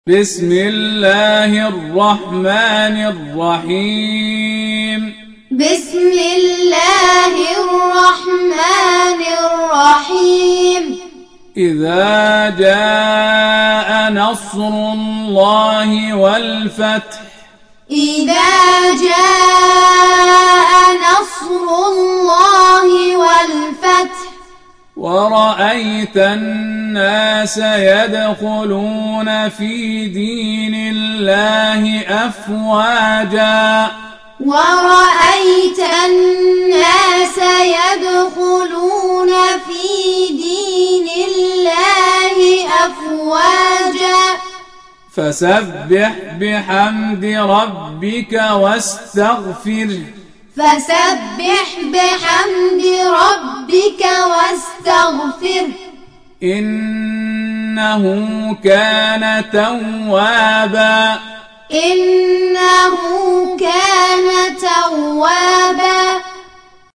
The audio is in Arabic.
بسم الله الرحمن الرحيم. بسم الله الرحمن الرحيم. إذا جاء نصر الله والفتح. إذا جاء نصر الله والفتح ورأيت الناس يدخلون في دين الله أفواجا. ورأيت الناس يدخلون في دين الله أفواجا. فسبح بحمد ربك واستغفره. فسبح بحمد ربك واستغفره. إنه كان توابا. إنه